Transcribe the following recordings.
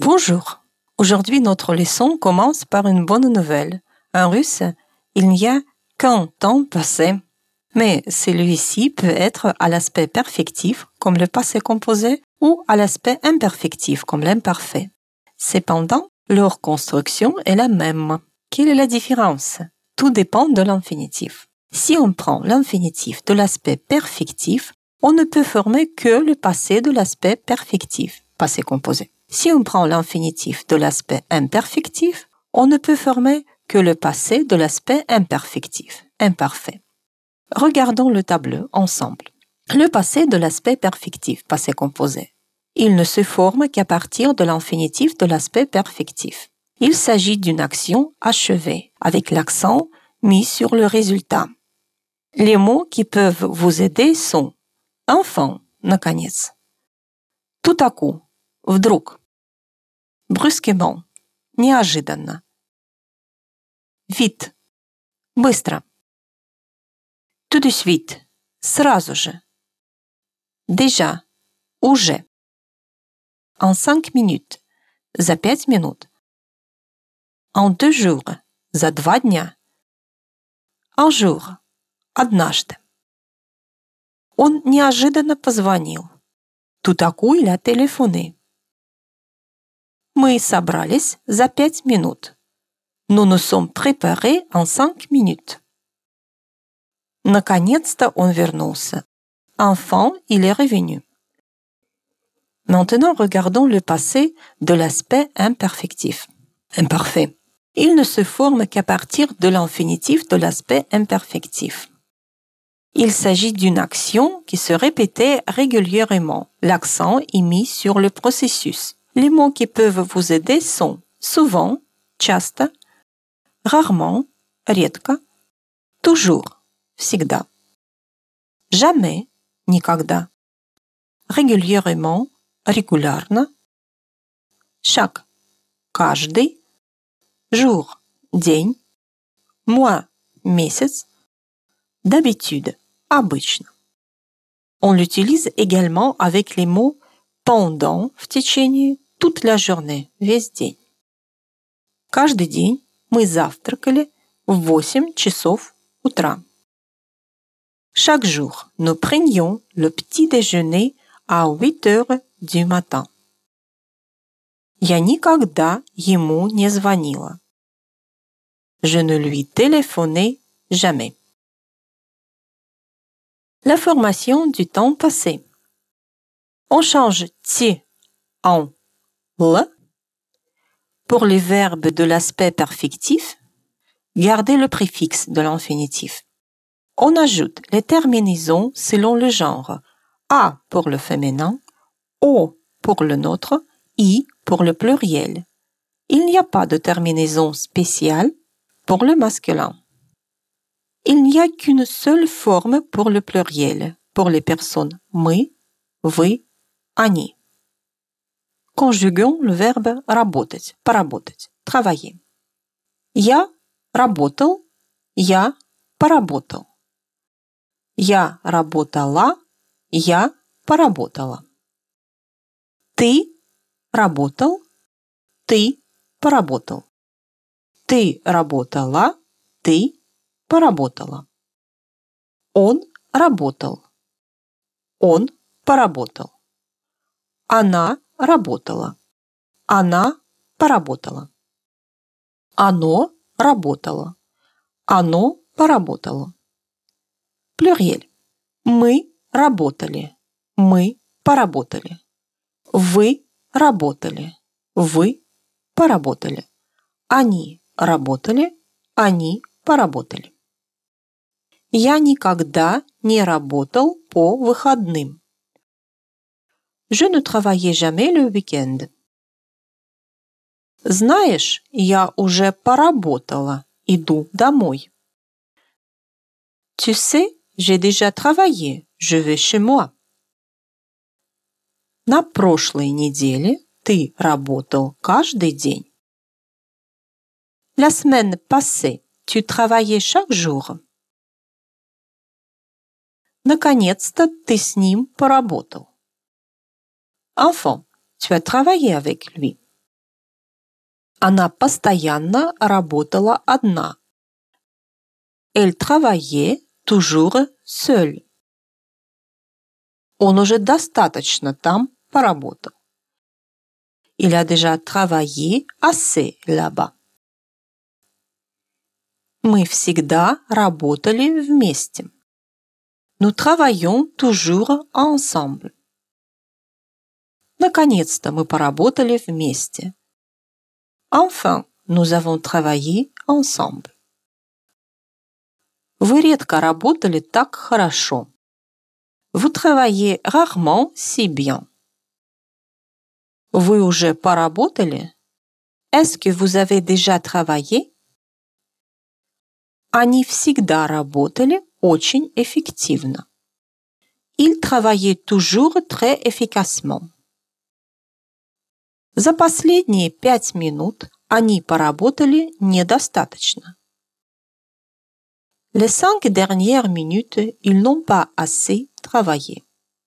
Bonjour. Aujourd'hui, notre leçon commence par une bonne nouvelle. En russe, il n'y a qu'un temps passé. Mais celui-ci peut être à l'aspect perfectif, comme le passé composé, ou à l'aspect imperfectif, comme l'imparfait. Cependant, leur construction est la même. Quelle est la différence? Tout dépend de l'infinitif. Si on prend l'infinitif de l'aspect perfectif, on ne peut former que le passé de l'aspect perfectif, passé composé. Si on prend l'infinitif de l'aspect imperfectif, on ne peut former que le passé de l'aspect imperfectif, imparfait. Regardons le tableau ensemble. Le passé de l'aspect perfectif, passé composé. Il ne se forme qu'à partir de l'infinitif de l'aspect perfectif. Il s'agit d'une action achevée, avec l'accent mis sur le résultat. Les mots qui peuvent vous aider sont enfin, наконец. Tout à coup, вдруг. Brusquement, неожиданно. Vite, быстро. Tout de suite, сразу же. Déjà, уже. En 5 minutes, за 5 минут. En 2 jours, за 2 дня. Un jour, однажды. Он неожиданно позвонил. Tout à coup, il a téléphoné. Мы собрались за 5 минут. Nous nous sommes préparés en 5 minutes. Наконец-то он вернулся. Enfin, il est revenu. Maintenant, regardons le passé de l'aspect imperfectif. Imparfait. Il ne se forme qu'à partir de l'infinitif de l'aspect imperfectif. Il s'agit d'une action qui se répétait régulièrement. L'accent est mis sur le processus. Les mots qui peuvent vous aider sont souvent, часто, rarement, редко, toujours, всегда, jamais, никогда, régulièrement, регулярно, chaque, каждый, jour, день, mois, месяц, d'habitude, обычно. On l'utilise également avec les mots pendant, в течение, toute la journée, весь день. Каждый день мы завтракали в 8 часов утра. Chaque jour, nous prenions le petit déjeuner à 8 heures du matin. Я никогда ему не звонила. Je ne lui téléphonais jamais. La formation du temps passé. On change ti en l. Pour les verbes de l'aspect perfectif, gardez le préfixe de l'infinitif. On ajoute les terminaisons selon le genre. A pour le féminin, O pour le neutre, I pour le pluriel. Il n'y a pas de terminaison spéciale pour le masculin. Il n'y a qu'une seule forme pour le pluriel, pour les personnes мы, вы, они. Conjuguons le verbe работать, поработать, travailler. Я работал, я поработал. Я работала, я поработала. Ты работал, ты поработал. Ты работала, ты поработала. Он работал, он поработал. Она работала, она поработала. Оно работало, оно поработало. Плюриель. Мы работали, мы поработали. Вы работали, вы поработали. Они работали, они поработали. Я никогда не работал по выходным. Je ne travaillais jamais le week-end. Знаешь, я уже поработала, иду домой. Tu sais, j'ai déjà travaillé, je vais chez moi. На прошлой неделе ты работал каждый день. La semaine passée, tu travaillais chaque jour. Наконец-то ты с ним поработал. Enfant, tu as travaillé avec lui. Она постоянно работала одна. Elle travaillait toujours seule. Он уже достаточно там поработал. Il a déjà travaillé assez là-bas. Мы всегда работали вместе. Nous travaillons toujours ensemble. Наконец-то мы поработали вместе. Enfin, nous avons travaillé ensemble. Вы редко работали так хорошо. Vous travaillez rarement si bien. Вы уже поработали? Est-ce que vous avez déjà travaillé? Они всегда работали очень эффективно. Ils travaillaient toujours très efficacement. За последние 5 минут они поработали недостаточно. Les 5 dernières minutes, ils n'ont pas assez travaillé.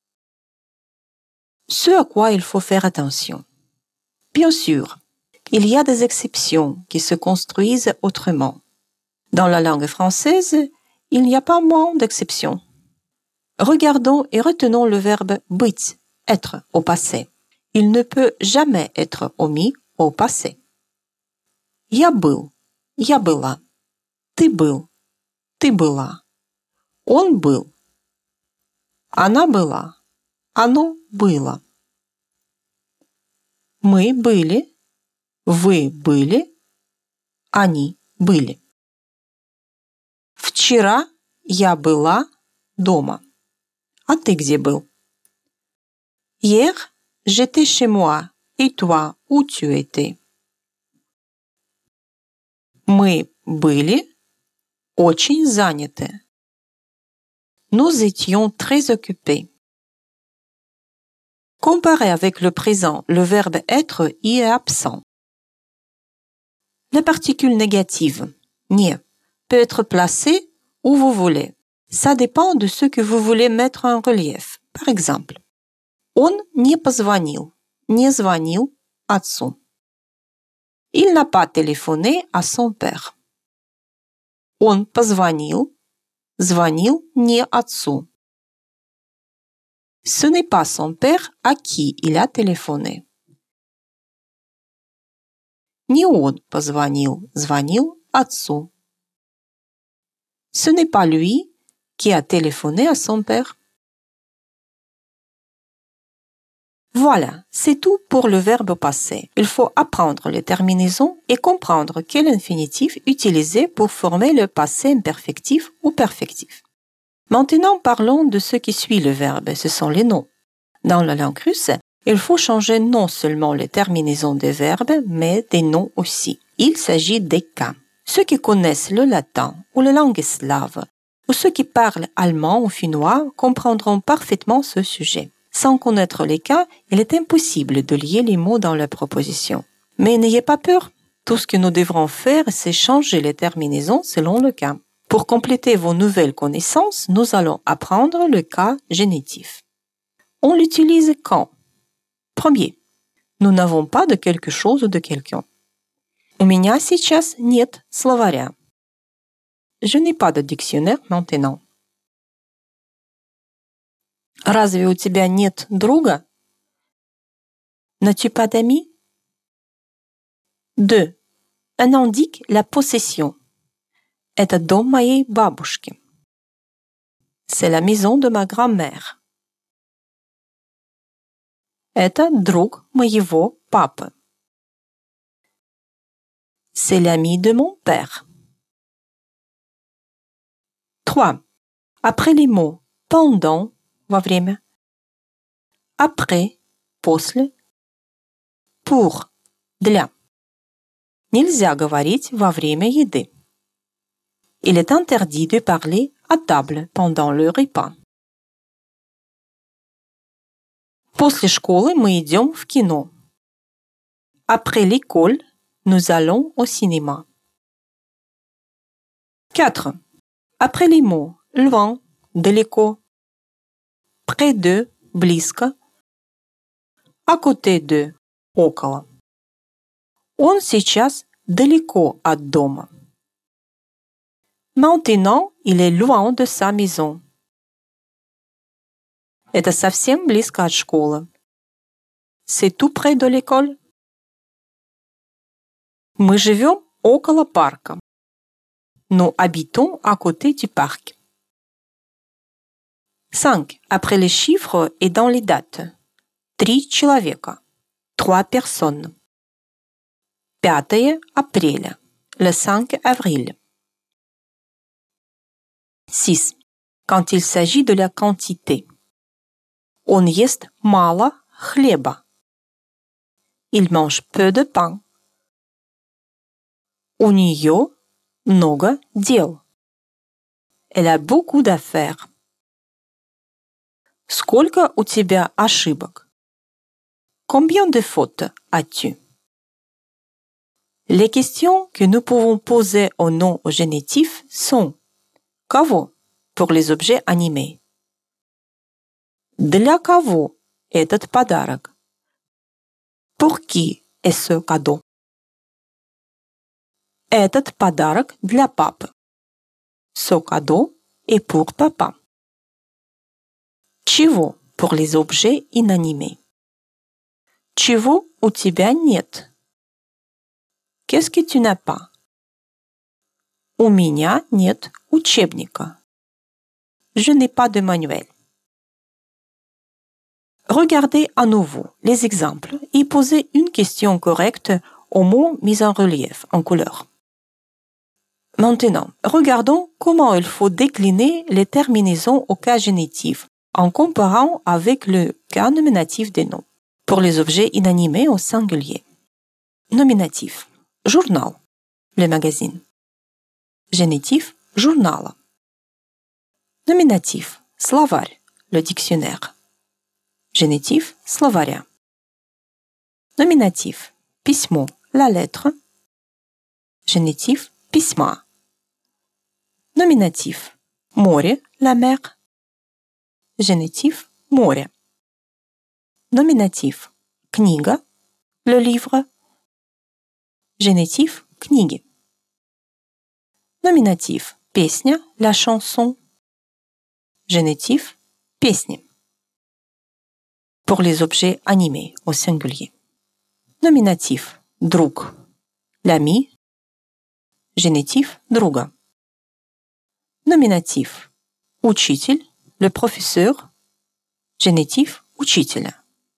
Ce à quoi il faut faire attention. Bien sûr, il y a des exceptions qui se construisent autrement. Dans la langue française, il n'y a pas moins d'exceptions. Regardons et retenons le verbe быть, être au passé. Il ne peut jamais être omis au passé. Я был, я была. Ты был, ты была. Он был. Она была, оно было. Мы были, вы были, они были. Вчера я была дома. А ты где был? Hier, j'étais chez moi. Et toi, où tu étais? Мы были очень заняты. Nous étions très occupés. Comparé avec le présent, le verbe être y est absent. La particule négative, не, peut être placée où vous voulez. Ça dépend de ce que vous voulez mettre en relief. Par exemple, он не позвонил, не звонил отцу. Il n'a pas téléphoné à son père. Он позвонил, звонил не отцу. Ce n'est pas son père à qui il a téléphoné. Не он позвонил, звонил отцу. Ce n'est pas lui qui a téléphoné à son père. Voilà, c'est tout pour le verbe passé. Il faut apprendre les terminaisons et comprendre quel infinitif utiliser pour former le passé imperfectif ou perfectif. Maintenant, parlons de ce qui suit le verbe, ce sont les noms. Dans la langue russe, il faut changer non seulement les terminaisons des verbes, mais des noms aussi. Il s'agit des cas. Ceux qui connaissent le latin ou la langue slave, ou ceux qui parlent allemand ou finnois comprendront parfaitement ce sujet. Sans connaître les cas, il est impossible de lier les mots dans la proposition. Mais n'ayez pas peur, tout ce que nous devrons faire, c'est changer les terminaisons selon le cas. Pour compléter vos nouvelles connaissances, nous allons apprendre le cas génitif. On l'utilise quand? Premier. Nous n'avons pas de quelque chose ou de quelqu'un. У меня сейчас нет словаря. Je n'ai pas de dictionnaire maintenant. Разве у тебя нет друга? N'as-tu pas d'amis? 2. On indique la possession. Это дом моей бабушки. C'est la maison de ma grand-mère. Это друг моего папы. C'est l'ami de mon père. 3. Après les mots pendant, во время, après, после, pour, для. Нельзя говорить во время еды. Il est interdit de parler à table pendant le repas. После школы мы идем в кино. Après l'école, nous allons au cinéma. 4. Après les mots loin, далеко, près de, близко, à côté de, около. Он сейчас далеко от дома. Maintenant, il est loin de sa maison. Это совсем близко от школы. C'est tout près de l'école. Мы живем около парка. Nous habitons à côté du parc. 5. Après les chiffres et dans les dates. 3 человека. 3 personnes. 5 апреля. Le 5 avril. 6. Quand il s'agit de la quantité. Он ест мало хлеба. Il mange peu de pain. У нее много дел. Elle a beaucoup d'affaires. Сколько у тебя ошибок? Combien de fautes as-tu? Les questions que nous pouvons poser au nom au génitif sont кого pour les objets animés. Для кого этот подарок? Pour qui est ce cadeau? Этот подарок для папы. Ce cadeau est pour papa. Чего pour les objets inanimés. Чего у тебя нет? Qu'est-ce que tu n'as pas? У меня нет учебника. Je n'ai pas de manuel. Regardez à nouveau les exemples et posez une question correcte aux mots mis en relief en couleur. Maintenant, regardons comment il faut décliner les terminaisons au cas génitif en comparant avec le cas nominatif des noms pour les objets inanimés au singulier. Nominatif. Journal. Le magazine. Génitif. Journal. Nominatif. Словарь. Le dictionnaire. Génitif. Словаря. Nominatif. Письмо. La lettre. Génitif. Письма. Nominatif. Море. La mer. Génitif. Море. Nominatif. Книга. Le livre. Génitif. Книги. Nominatif. Песня. La chanson. Génitif. Песни. Pour les objets animés au singulier. Nominatif. Друг. L'ami. Génitif. Друга. Nominatif. Учитель. Le professeur. Génitif. Учителя.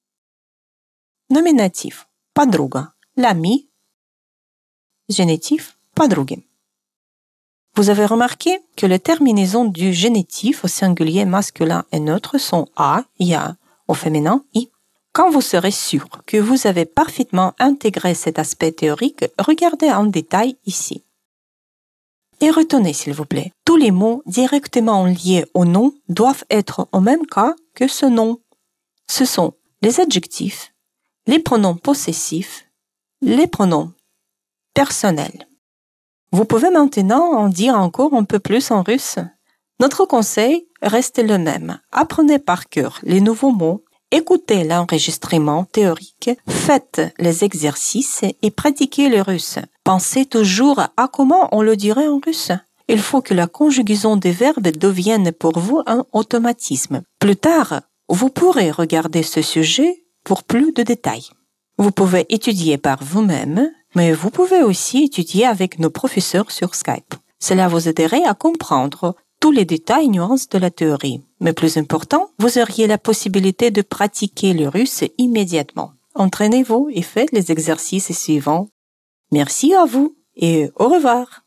Nominatif. Подруга. L'ami. Génitif. Подруги. Vous avez remarqué que les terminaisons du génitif au singulier masculin et neutre sont a, ya, au féminin i. Quand vous serez sûr que vous avez parfaitement intégré cet aspect théorique, regardez en détail ici. Et retenez, s'il vous plaît, tous les mots directement liés au nom doivent être au même cas que ce nom. Ce sont les adjectifs, les pronoms possessifs, les pronoms personnels. Vous pouvez maintenant en dire encore un peu plus en russe. Notre conseil reste le même. Apprenez par cœur les nouveaux mots, écoutez l'enregistrement théorique, faites les exercices et pratiquez le russe. Pensez toujours à comment on le dirait en russe. Il faut que la conjugaison des verbes devienne pour vous un automatisme. Plus tard, vous pourrez regarder ce sujet pour plus de détails. Vous pouvez étudier par vous-même, mais vous pouvez aussi étudier avec nos professeurs sur Skype. Cela vous aiderait à comprendre tous les détails et nuances de la théorie. Mais plus important, vous auriez la possibilité de pratiquer le russe immédiatement. Entraînez-vous et faites les exercices suivants. Merci à vous et au revoir.